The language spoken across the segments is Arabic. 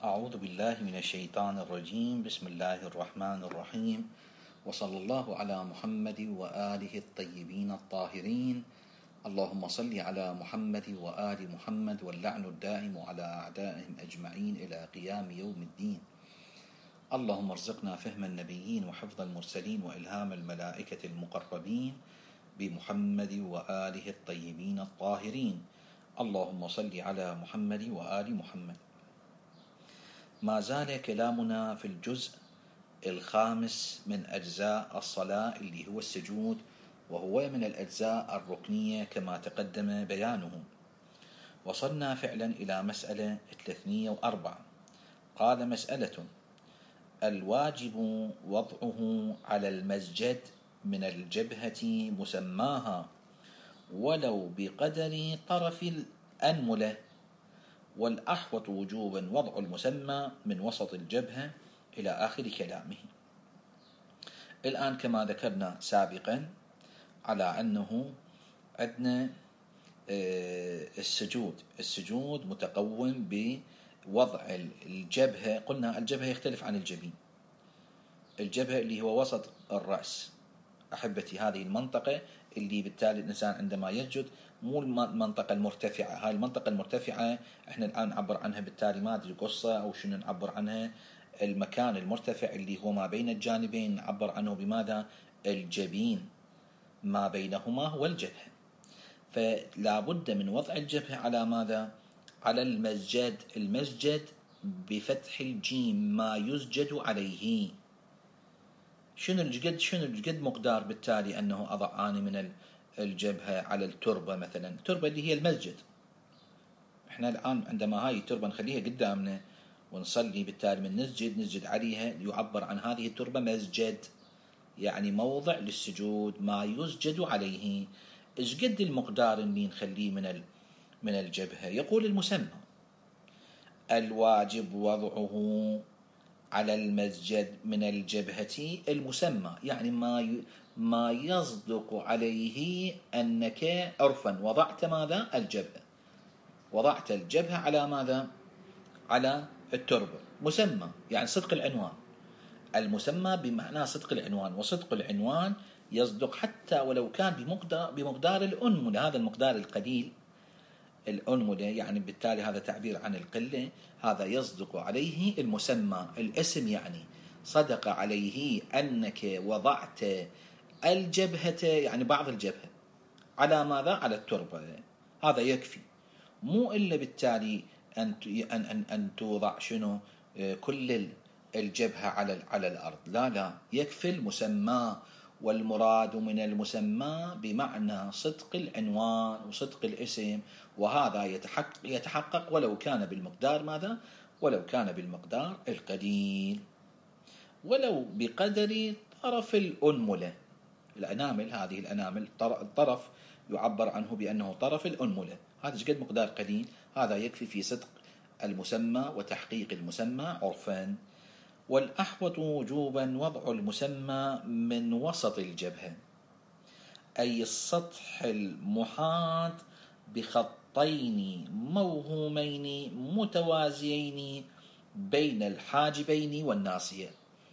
أعوذ بالله من الشيطان الرجيم. بسم الله الرحمن الرحيم، وصلى الله على محمد وآله الطيبين الطاهرين. اللهم صل على محمد وآل محمد، واللعن الدائم على أعدائهم أجمعين إلى قيام يوم الدين. اللهم ارزقنا فهم النبيين وحفظ المرسلين وإلهام الملائكة المقربين بمحمد وآله الطيبين الطاهرين. اللهم صل على محمد وآل محمد. ما زال كلامنا في الجزء الخامس من أجزاء الصلاة اللي هو السجود، وهو من الأجزاء الركنية كما تقدم بيانه. وصلنا فعلا إلى مسألة 304. قال: مسألة الواجب وضعه على المسجد من الجبهة مسماها ولو بقدر طرف الأنملة، والأحوط وجوبا وضع المسمى من وسط الجبهة، إلى آخر كلامه. الآن كما ذكرنا سابقا على أنه عندنا السجود متقوم بوضع الجبهة. قلنا الجبهة يختلف عن الجبين. الجبهة اللي هو وسط الرأس أحبتي، هذه المنطقة اللي بالتالي الإنسان عندما يسجد مو المنطقة المرتفعة. هاي المنطقة المرتفعة احنا الآن نعبر عنها بالتالي ما أدري قصة أو شنو نعبر عنها. المكان المرتفع اللي هو ما بين الجانبين نعبر عنه بماذا؟ الجبين. ما بينهما هو الجبهة. فلا بد من وضع الجبهة على ماذا؟ على المسجد. المسجد بفتح الجيم، ما يسجد عليه. شنو الجد مقدار بالتالي أنه أضع أنا من الجبهة على التربة مثلا. التربة اللي هي المسجد. احنا الآن عندما هاي التربة نخليها قدامنا ونصلي، بالتالي من نسجد عليها، يعبر عن هذه التربة مسجد، يعني موضع للسجود، ما يسجد عليه. ايش قد المقدار اللي نخليه من الجبهة؟ يقول المسمى: الواجب وضعه على المسجد من الجبهة المسمى، يعني ما يصدق عليه أنك عرفا وضعت ماذا؟ الجبهة. وضعت الجبهة على ماذا؟ على التربة. مسمى يعني صدق العنوان. المسمى بمعنى صدق العنوان، وصدق العنوان يصدق حتى ولو كان بمقدار الأنملة. هذا المقدار القليل، الأنملة، يعني بالتالي هذا تعبير عن القلة. هذا يصدق عليه المسمى، الاسم، يعني صدق عليه أنك وضعت الجبهة، يعني بعض الجبهة، على ماذا؟ على التربة. هذا يكفي. مو إلا بالتالي أن توضع شنو؟ كل الجبهة على الأرض. لا، يكفي المسمى. والمراد من المسمى بمعنى صدق العنوان وصدق الاسم، وهذا يتحقق ولو كان بالمقدار ماذا؟ ولو كان بالمقدار القليل، ولو بقدر طرف الأنملة. الأنامل، هذه الأنامل، الطرف يعبر عنه بأنه طرف الأنملة. هذا قد مقدار قليل، هذا يكفي في صدق المسمى وتحقيق المسمى عرفا. والأحوط وجوبا وضع المسمى من وسط الجبهة، أي السطح المحاط بخطين موهومين متوازيين بين الحاجبين والناصية.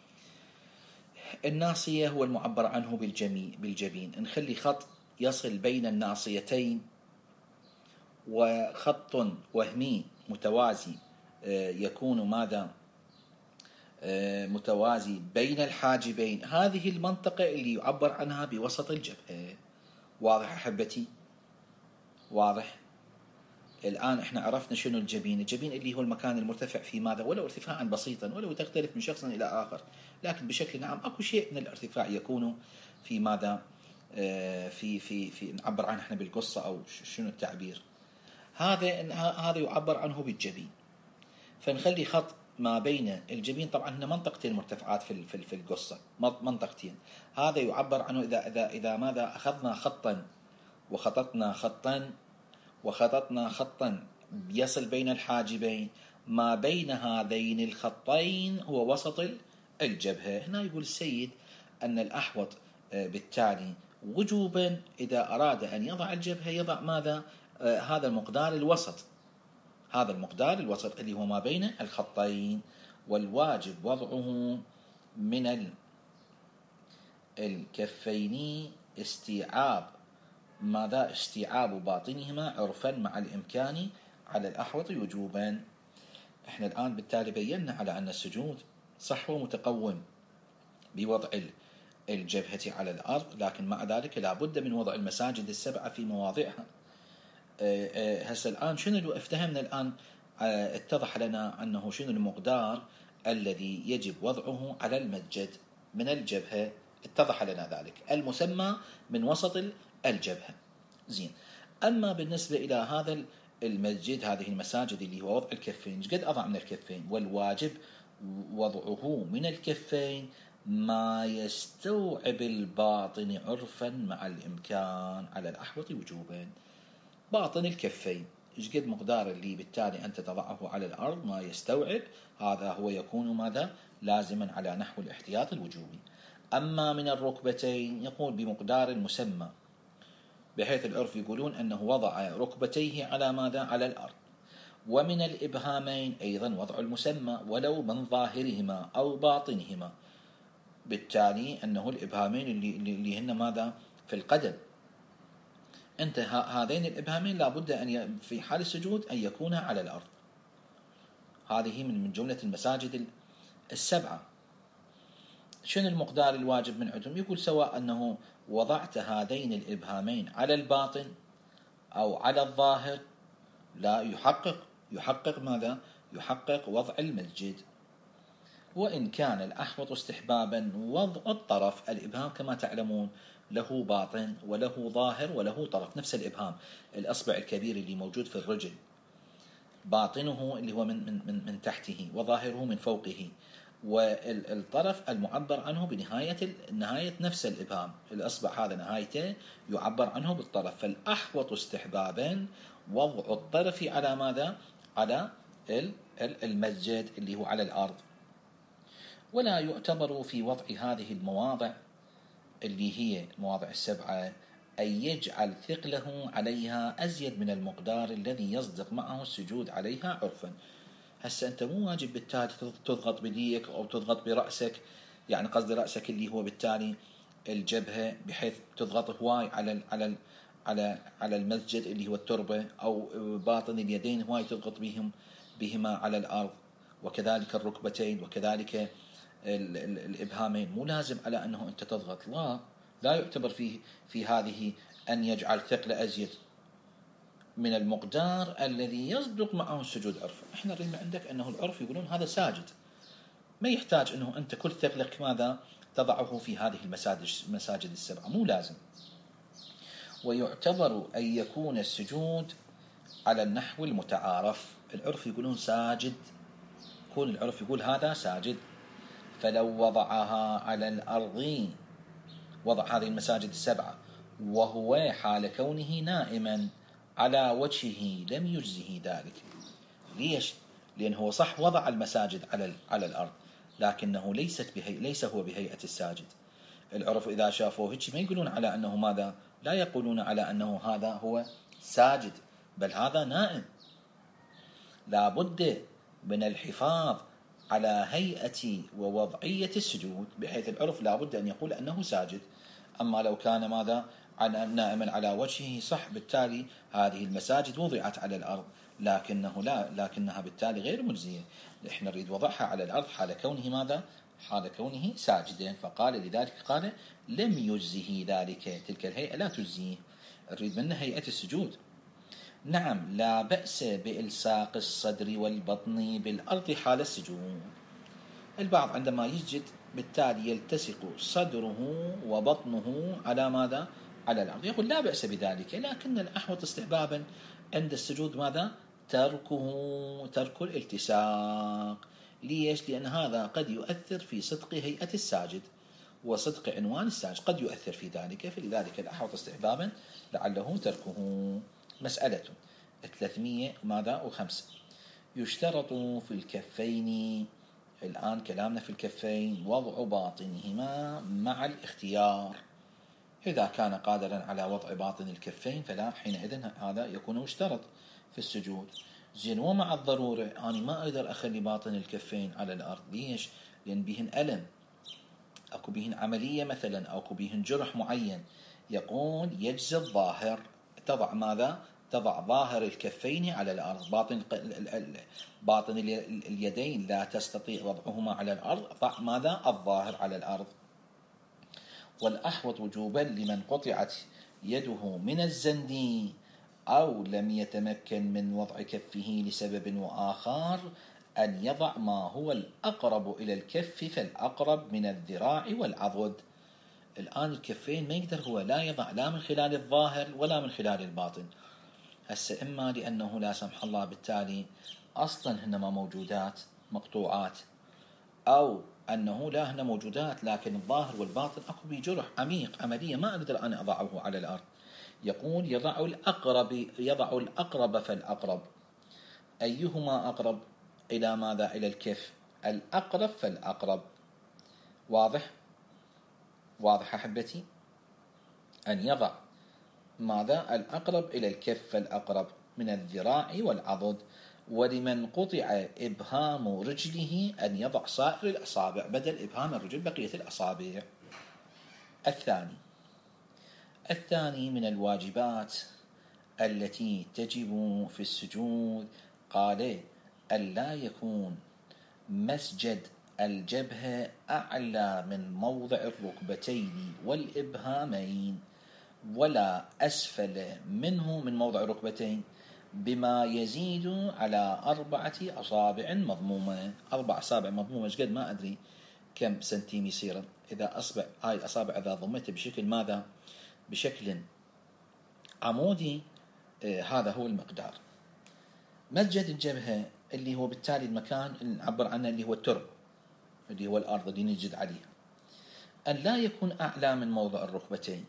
الناصية هو المعبر عنه بالجبين. نخلي خط يصل بين الناصيتين، وخط وهمي متوازي يكون ماذا؟ متوازي بين الحاجبين. هذه المنطقة اللي يعبر عنها بوسط الجبهة. واضح أحبتي؟ واضح. الآن احنا عرفنا شنو الجبين. الجبين اللي هو المكان المرتفع في ماذا؟ ولو ارتفاعا بسيطا، ولو تختلف من شخص إلى آخر، لكن بشكل عام أكو شيء من الارتفاع يكون في ماذا؟ في نعبر عنه احنا بالقصة، أو شنو التعبير؟ هذا يعبر عنه بالجبين. فنخلي خط ما بين الجبين. طبعا هنا منطقتين مرتفعات في القصة، منطقتين. هذا يعبر عنه إذا ماذا؟ أخذنا خطا وخططنا خطا يصل بين الحاجبين، ما بين هذين الخطين هو وسط الجبهة. هنا يقول السيد أن الأحوط بالتالي وجوبا إذا أراد أن يضع الجبهة يضع ماذا؟ هذا المقدار الوسط. هذا المقدار الوسط اللي هو ما بين الخطين. والواجب وضعه من الكفين استيعاب ماذا؟ استيعاب باطنهما عرفا مع الإمكان على الأحوط وجوبا. احنا الآن بالتالي بينا على أن السجود صح ومتقوم بوضع الجبهة على الأرض، لكن مع ذلك لا بد من وضع المساجد السبعة في مواضعها. هسه الآن شنو افتهمنا الآن؟ اتضح لنا أنه شنو المقدار الذي يجب وضعه على المسجد من الجبهة، اتضح لنا ذلك المسمى من وسط الجبهة. زين. أما بالنسبة إلى هذا المسجد، هذه المساجد اللي هو وضع الكفين، قد أضع من الكفين؟ والواجب وضعه من الكفين ما يستوعب الباطن عرفا مع الإمكان على الأحوط وجوبا. باطن الكفين ايش قد مقدار اللي بالتالي أنت تضعه على الأرض ما يستوعب، هذا هو يكون ماذا؟ لازما على نحو الاحتياط الوجوبي. أما من الركبتين يقول بمقدار المسمى، بحيث العرف يقولون أنه وضع ركبتيه على ماذا؟ على الأرض. ومن الإبهامين أيضا وضع المسمى ولو من ظاهرهما أو باطنهما، بالتالي أنه الإبهامين اللي هن ماذا؟ في القدم، أنت هذين الإبهامين لابد أن في حال السجود أن يكونا على الأرض. هذه من جملة المساجد السبعة. شنو المقدار الواجب من عندهم؟ يقول سواء أنه وضعت هذين الإبهامين على الباطن أو على الظاهر، لا يحقق ماذا؟ يحقق وضع المسجد. وإن كان الأحوط استحبابا وضع الطرف، الإبهام كما تعلمون له باطن وله ظاهر وله طرف. نفس الإبهام، الأصبع الكبير اللي موجود في الرجل، باطنه اللي هو من تحته وظاهره من فوقه، والطرف المعبر عنه نهاية نفس الإبهام، الأصبع هذا نهايته يعبر عنه بالطرف. فالأحوط استحبابا وضع الطرف على ماذا؟ على المسجد اللي هو على الأرض. ولا يعتبر في وضع هذه المواضع اللي هي مواضع السبعة أن يجعل ثقله عليها أزيد من المقدار الذي يصدق معه السجود عليها عرفا. هسه أنت مو واجب بالتالي تضغط بديك أو تضغط برأسك، يعني قصد رأسك اللي هو بالتالي الجبهة، بحيث تضغط هواي على المسجد اللي هو التربة، أو باطن اليدين هواي تضغط بهما على الأرض، وكذلك الركبتين، وكذلك الإبهامين. مو لازم على أنه أنت تضغط، لا يعتبر في هذه أن يجعل ثقل أزيد من المقدار الذي يصدق معه السجود عرفا. احنا نريد عندك أنه العرف يقولون هذا ساجد، ما يحتاج أنه أنت كل ثقلك ماذا تضعه في هذه المساجد السبعة، مو لازم. ويعتبر أن يكون السجود على النحو المتعارف. العرف يقولون ساجد، كل العرف يقول هذا ساجد. فلو وضعها على الأرض، وضع هذه المساجد السبعة وهو حال كونه نائما على وجهه، لم يجزه ذلك. ليش؟ لأنه صح وضع المساجد على الأرض، لكنه ليس هو بهيئة الساجد. العرف إذا شافوه هيك ما يقولون على أنه ماذا؟ لا يقولون على أنه هذا هو ساجد، بل هذا نائم. لا بد من الحفاظ على هيئة ووضعية السجود، بحيث العرف لا بد أن يقول أنه ساجد. أما لو كان ماذا؟ نائما على وجهه، صح، بالتالي هذه المساجد وضعت على الأرض، لكنها بالتالي غير مجزية. إحنا نريد وضعها على الأرض حال كونه ماذا؟ حال كونه ساجدا. فقال لذلك قال لم يجزه ذلك، تلك الهيئة لا تجزيه، نريد منه هيئة السجود. نعم، لا بأس بإلصاق الصدر والبطن بالأرض حال السجود. البعض عندما يسجد بالتالي يلتصق صدره وبطنه على ماذا؟ على الأرض، يقول لا بأس بذلك، لكن الأحوط استحبابا عند السجود ماذا؟ ترك الالتصاق. ليش؟ لأن هذا قد يؤثر في صدق هيئة الساجد وصدق عنوان الساجد، قد يؤثر في ذلك، فلذلك الأحوط استحبابا لعله تركه. مسألة 305. يشترط في الكفين، الآن كلامنا في الكفين، وضع باطنهما مع الاختيار. إذا كان قادرا على وضع باطن الكفين فلا، حينئذ هذا يكون مشترط في السجود. زين ومع الضرورة أنا ما أقدر أخلي باطن الكفين على الأرض. ليش؟ لأن بيهن ألم، أكو بيهن عملية مثلا، أو أكو بيهن جرح معين. يقول يجزي الظاهر، تضع ماذا؟ تضع ظاهر الكفين على الأرض. باطن اليدين لا تستطيع وضعهما على الأرض، ضع ماذا؟ الظاهر على الأرض. والأحوط وجوبا لمن قطعت يده من الزند أو لم يتمكن من وضع كفه لسبب وآخر أن يضع ما هو الأقرب إلى الكف، فالأقرب من الذراع والعضد. الآن الكفين ما يقدر هو لا يضع لا من خلال الظاهر ولا من خلال الباطن. هسه إما لأنه لا سمح الله بالتالي أصلا هنما موجودات مقطوعات، أو أنه لا هنا موجودات لكن الظاهر والباطن أكو بجرح عميق عملية ما أقدر أنا أضعه على الأرض. يقول يضع الأقرب فالأقرب. أيهما أقرب إلى ماذا؟ إلى الكف. الأقرب فالأقرب. واضح؟ واضح أحبتي؟ أن يضع ماذا؟ الأقرب إلى الكف فالأقرب من الذراع والعضد. ولمن قطع إبهام رجله أن يضع سائر الأصابع بدل إبهام الرجل بقية الأصابع. الثاني من الواجبات التي تجب في السجود، قال ألا يكون مسجد الجبهة أعلى من موضع الركبتين والإبهامين، ولا أسفل منه من موضع الركبتين، بما يزيد على 4 أصابع مضمومة. 4 أصابع مضمومة ايش قد؟ ما أدري كم سنتيم يصير إذا هاي الأصابع إذا ضمتها بشكل ماذا؟ بشكل عمودي. هذا هو المقدار. مسجد الجبهة اللي هو بالتالي المكان اللي نعبر عنه اللي هو الترب، اللي هو الأرض اللي نسجد عليها، أن لا يكون أعلى من موضع الركبتين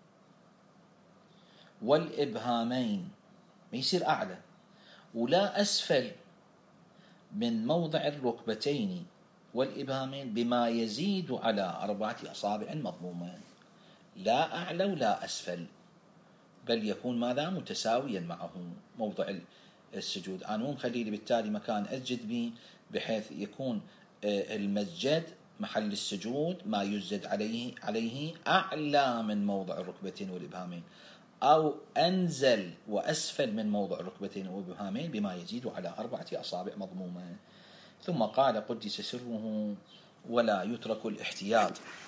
والإبهامين، ما يصير أعلى، ولا أسفل من موضع الركبتين والإبهامين بما يزيد على 4 أصابع مضمومة. لا أعلى ولا أسفل، بل يكون ماذا؟ متساويا معه موضع السجود. أنا مو مخلي لي بالتالي مكان أسجد به بحيث يكون المسجد محل السجود ما يسجد عليه أعلى من موضع الركبتين والإبهامين، أو أنزل وأسفل من موضع الركبتين والإبهامين بما يزيد على 4 أصابع مضمومة. ثم قال قدس سره ولا يترك الاحتياط.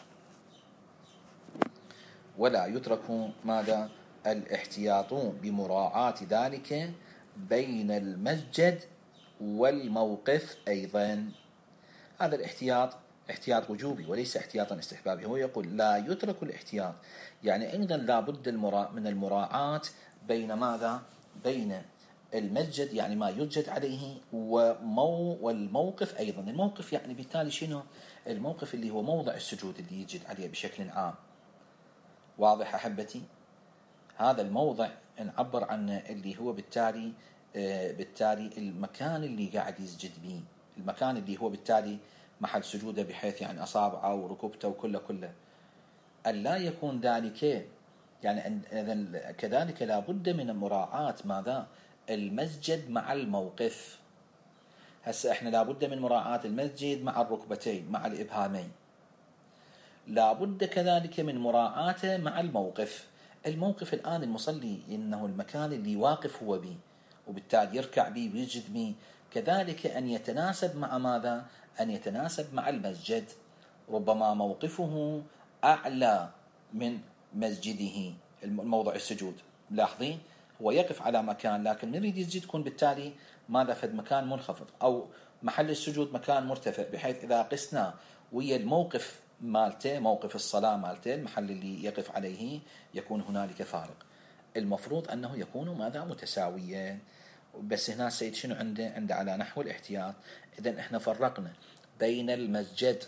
ولا يترك ماذا؟ الاحتياط بمراعاة ذلك بين المسجد والموقف أيضا. هذا الاحتياط احتياط وجوبي وليس احتياطا استحبابي. هو يقول لا يترك الاحتياط، يعني أيضا لا بد من المراعاة بين ماذا؟ بين المسجد يعني ما يسجد عليه والموقف أيضا. الموقف يعني بالتالي شنو؟ الموقف اللي هو موضع السجود اللي يسجد عليه بشكل عام. واضح أحبتي؟ هذا الموضع نعبر عنه اللي هو بالتالي المكان اللي قاعد يسجد به، المكان اللي هو بالتالي محل سجوده، بحيث يعني أصابعه وركبته وكله أن لا يكون ذلك. يعني إذن كذلك لا بد من مراعاة ماذا؟ المسجد مع الموقف. هسه إحنا لا بد من مراعاة المسجد مع الركبتين مع الإبهامين، لا بد كذلك من مراعاته مع الموقف. الموقف الآن المصلي إنه المكان اللي واقف هو به، وبالتالي يركع به ويسجد به، كذلك أن يتناسب مع ماذا؟ أن يتناسب مع المسجد. ربما موقفه أعلى من مسجده الموضع السجود. لاحظين هو يقف على مكان لكن نريد يسجد يكون بالتالي ماذا؟ فد مكان منخفض، أو محل السجود مكان مرتفع، بحيث إذا قسنا ويا الموقف مالته موقف الصلاة مالته المحل اللي يقف عليه يكون هنالك فارق. المفروض أنه يكون ماذا؟ متساويا. بس هنا السيد شنو عنده على نحو الاحتياط. إذن إحنا فرقنا بين المسجد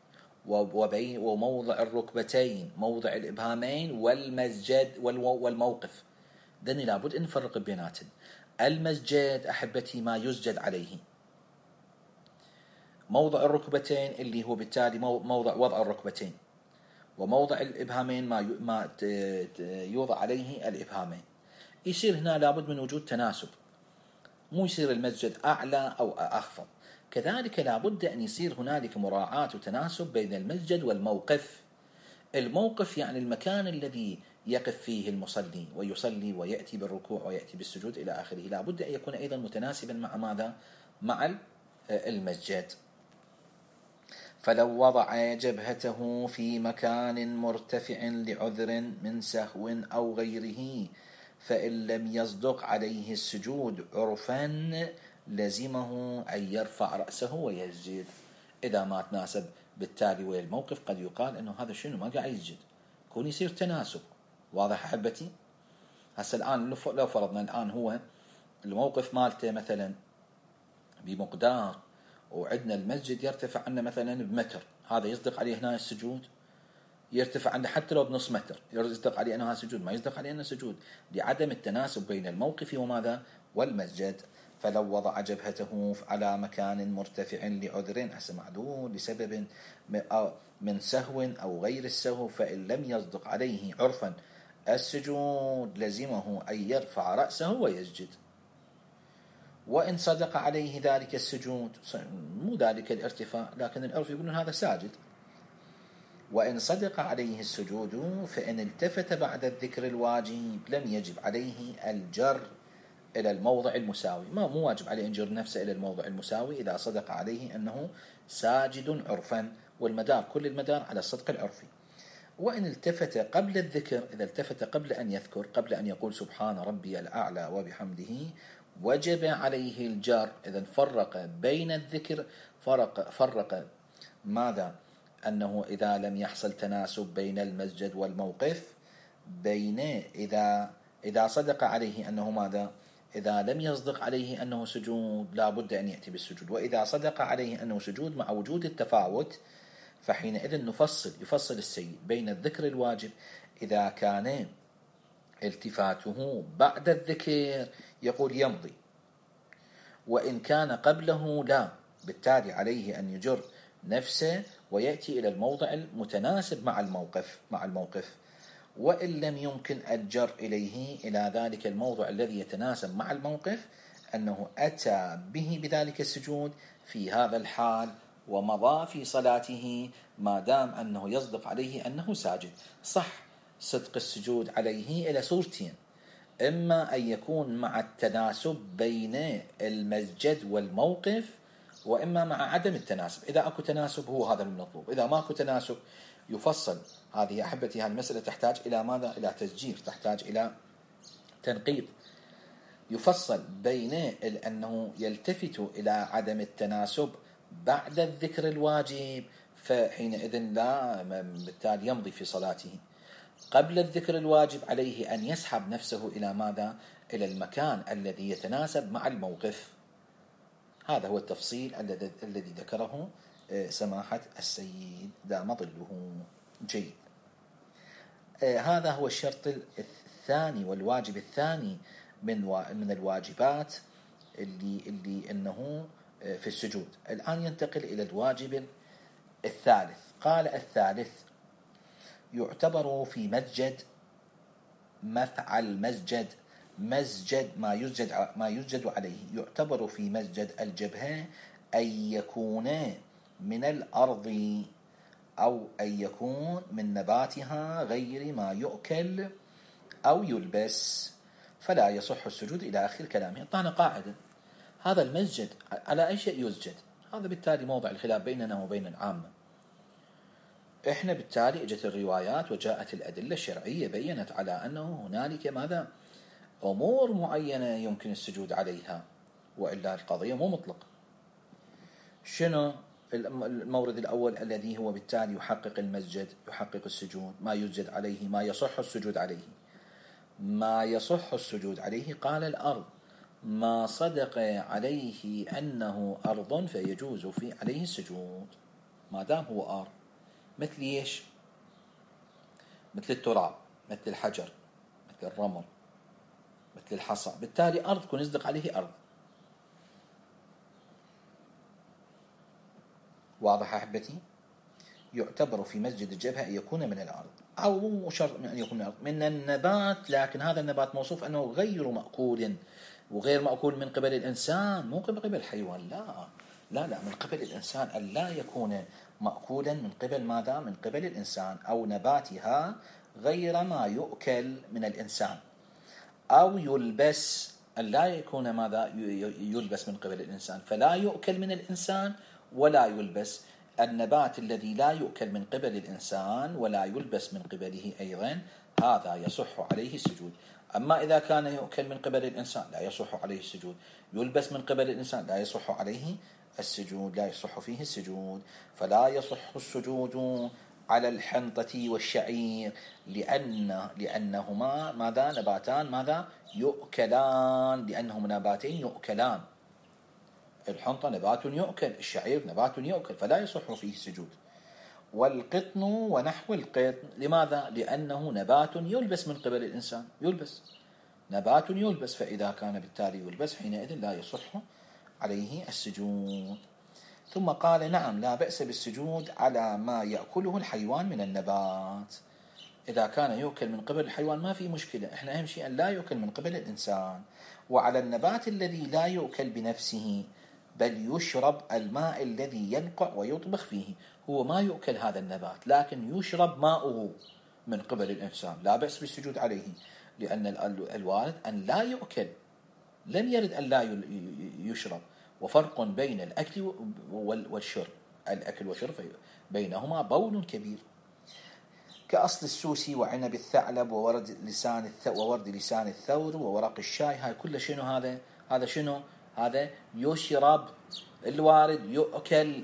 وموضع الركبتين موضع الإبهامين والمسجد والموقف. إذن لابد أن نفرق بيناتهم. المسجد أحبتي ما يسجد عليه، موضع الركبتين اللي هو بالتالي موضع وضع الركبتين، وموضع الإبهامين ما يوضع عليه الإبهامين. يصير هنا لابد من وجود تناسب. مو يصير المسجد أعلى أو أخفض. كذلك لا بد أن يصير هنالك مراعاة وتناسب بين المسجد والموقف. الموقف يعني المكان الذي يقف فيه المصلي ويصلي ويأتي بالركوع ويأتي بالسجود إلى آخره، لا بد أن يكون أيضا متناسبا مع ماذا؟ مع المسجد. فلو وضع جبهته في مكان مرتفع لعذر من سهو أو غيره فإن لم يصدق عليه السجود عرفا لزمه أن يرفع رأسه ويسجد. إذا ما تناسب بالتالي ويا الموقف قد يقال أنه هذا شنو ما قاعد يسجد، يكون يصير تناسب. واضح أحبتي؟ هسه الآن لو فرضنا الآن هو الموقف مالته مثلا بمقدار وعندنا المسجد يرتفع عنا مثلا بمتر، هذا يصدق عليه هنا السجود؟ يرتفع عنا حتى لو بنص متر يصدق عليه أنه سجود؟ ما يصدق عليه أنه سجود، لعدم التناسب بين الموقف وماذا؟ والمسجد. فلو وضع جبهته على مكان مرتفع لعذر معذور لسبب من سهو أو غير السهو فإن لم يصدق عليه عرفا السجود لزمه أن يرفع رأسه ويسجد. وإن صدق عليه ذلك السجود، مو ذلك الارتفاع لكن العرف يقولون هذا ساجد، وإن صدق عليه السجود فإن التفت بعد الذكر الواجب لم يجب عليه الجر إلى الموضع المساوي. مو واجب عليه ينجر نفسه إلى الموضع المساوي إذا صدق عليه أنه ساجد عرفا، والمدار كل المدار على الصدق العرفي. وإن التفت قبل الذكر، إذا التفت قبل أن يذكر، قبل أن يقول سبحان ربي الأعلى وبحمده، وجب عليه الجر. إذا فرق بين الذكر، فرق ماذا؟ أنه إذا لم يحصل تناسب بين المسجد والموقف، بين إذا صدق عليه أنه ماذا؟ إذا لم يصدق عليه أنه سجود لا بد أن يأتي بالسجود، وإذا صدق عليه أنه سجود مع وجود التفاوت فحينئذ يفصل السيد بين الذكر الواجب إذا كان التفاته بعد الذكر يقول يمضي، وإن كان قبله لا، بالتالي عليه أن يجر نفسه ويأتي إلى الموضع المتناسب مع الموقف. وإن لم يمكن الجر إليه إلى ذلك الموضع الذي يتناسب مع الموقف أنه أتى به بذلك السجود في هذا الحال ومضى في صلاته ما دام أنه يصدق عليه أنه ساجد. صح صدق السجود عليه إلى صورتين، إما أن يكون مع التناسب بين المسجد والموقف، وإما مع عدم التناسب. إذا أكو تناسب هو هذا المطلوب، إذا ماكو تناسب يفصل. هذه أحبتي هذه المسألة تحتاج إلى ماذا؟ إلى تسجيل، تحتاج إلى تنقيط. يفصل بين أنه يلتفت إلى عدم التناسب بعد الذكر الواجب فحينئذ لا، بالتالي يمضي في صلاته. قبل الذكر الواجب عليه أن يسحب نفسه إلى ماذا؟ إلى المكان الذي يتناسب مع الموقف. هذا هو التفصيل الذي ذكره سماحة السيد دام ظله. جيد. هذا هو الشرط الثاني والواجب الثاني من الواجبات اللي إنه في السجود. الآن ينتقل إلى الواجب الثالث. قال الثالث يعتبر في مسجد مفعل مسجد ما يسجد عليه، يعتبر في مسجد الجبهة أن يكون من الأرض أو أن يكون من نباتها غير ما يؤكل أو يلبس فلا يصح السجود إلى آخر كلامه. أعطانا قاعدة، هذا المسجد على أي شيء يسجد؟ هذا بالتالي موضع الخلاف بيننا وبين العامة. إحنا بالتالي اجت الروايات وجاءت الأدلة الشرعية بيّنت على أنه هنالك ماذا؟ أمور معينة يمكن السجود عليها، وإلا القضية مو مطلقة. شنو المورد الأول الذي هو بالتالي يحقق المسجد، يحقق السجود، ما يسجد عليه، ما يصح السجود عليه. ما يصح السجود عليه قال الأرض، ما صدق عليه أنه أرض فيجوز في عليه السجود ما دام هو أرض. مثل إيش؟ مثل التراب، مثل الحجر، مثل الرمل، مثل الحصى. بالتالي أرض كن يصدق عليه أرض. واضح أحبتي؟ يعتبر في مسجد الجبهة أن يكون من الأرض، أو مو شرط من أن يكون من الأرض، من النبات، لكن هذا النبات موصوف أنه غير مأكول وغير مأكول من قبل الإنسان، مو من قبل الحيوان، لا من قبل الإنسان، أن لا يكون مأكولا من قبل ماذا؟ من قبل الإنسان، أو نباتها غير ما يؤكل من الإنسان، أو يلبس، أن لا يكون ماذا؟ يلبس من قبل الإنسان، فلا يؤكل من الإنسان ولا يلبس. النبات الذي لا يؤكل من قبل الإنسان ولا يلبس من قبله أيضا، هذا يصح عليه السجود. أما إذا كان يؤكل من قبل الإنسان لا يصح عليه السجود، يلبس من قبل الإنسان لا يصح عليه السجود، لا يصح فيه السجود. فلا يصح السجود على الحنطة والشعير لأنهما ماذا؟ نباتان ماذا؟ يؤكلان، لأنهما نباتين يؤكلان. الحنطة نبات يؤكل، الشعير نبات يؤكل، فلا يصح فيه السجود. والقطن ونحو القطن، لماذا؟ لأنه نبات يلبس من قبل الإنسان، يلبس، نبات يلبس، فإذا كان بالتالي يلبس حينئذ لا يصح عليه السجود. ثم قال نعم لا بأس بالسجود على ما يأكله الحيوان من النبات. إذا كان يؤكل من قبل الحيوان ما في مشكلة، إحنا أهم شيء أن لا يؤكل من قبل الإنسان. وعلى النبات الذي لا يؤكل بنفسه بل يشرب الماء الذي ينقع ويطبخ فيه، هو ما يؤكل هذا النبات لكن يشرب ماؤه من قبل الإنسان، لا بأس بالسجود عليه، لأن الوارد أن لا يؤكل، لم يرد أن لا يشرب. وفرق بين الأكل والشرب، الأكل والشرب بينهما بون كبير، كأصل السوسي وعنب الثعلب وورد لسان الثور وورق الشاي. هاي كل شنو؟ هذا شنو؟ هذا يشرب. الوارد يؤكل،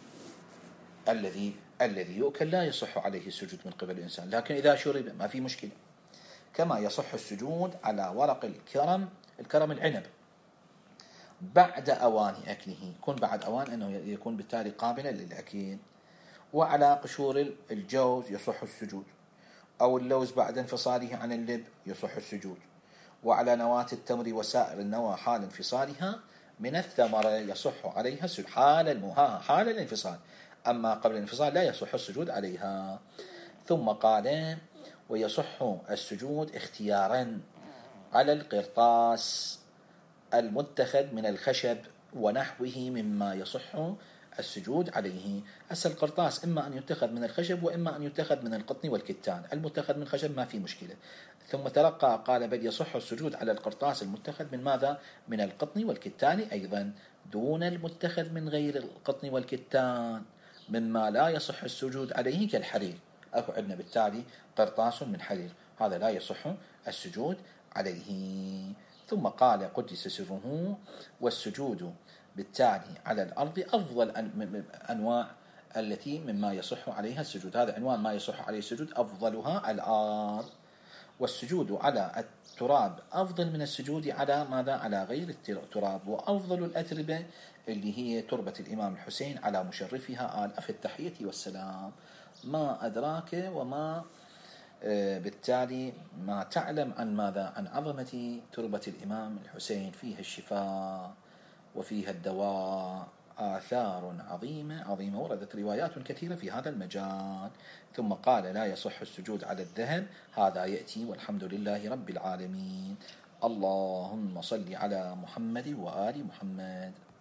الذي يؤكل لا يصح عليه السجود من قبل الإنسان، لكن إذا شرب ما في مشكلة. كما يصح السجود على ورق الكرم العنب بعد أوان أكله، يكون بعد أوان أنه يكون بالتالي قابلا للأكل. وعلى قشور الجوز يصح السجود، أو اللوز بعد انفصاله عن اللب يصح السجود. وعلى نواة التمر وسائر النوى حال انفصالها من الثمرة يصح عليها السجود، حال الانفصال، أما قبل الانفصال لا يصح السجود عليها. ثم قال ويصح السجود اختيارا على القرطاس المتخذ من الخشب ونحوه مما يصح السجود عليه. هسه القرطاس إما أن يتخذ من الخشب وإما أن يتخذ من القطن والكتان، المتخذ من الخشب ما في مشكلة. ثم ترقى قال بل يصح السجود على القرطاس المتخذ من ماذا؟ من القطن والكتان أيضا، دون المتخذ من غير القطن والكتان مما لا يصح السجود عليه كالحرير. أكو عندنا بالتالي قرطاس من حرير، هذا لا يصح السجود عليه. ثم قال قدس سره والسجود بالتالي على الأرض أفضل أنواع التي مما يصح عليها السجود، هذا عنوان ما يصح عليه السجود، أفضلها الأرض. والسجود على التراب أفضل من السجود على ماذا؟ على غير التراب. وأفضل الأتربة اللي هي تربة الإمام الحسين على مشرفها آل في التحية والسلام. ما أدراك وما بالتالي ما تعلم عن ماذا؟ عن عظمة تربة الإمام الحسين، فيها الشفاء وفيها الدواء، آثار عظيمة وردت روايات كثيرة في هذا المجال. ثم قال لا يصح السجود على الذهب، هذا يأتي والحمد لله رب العالمين. اللهم صل على محمد وآل محمد.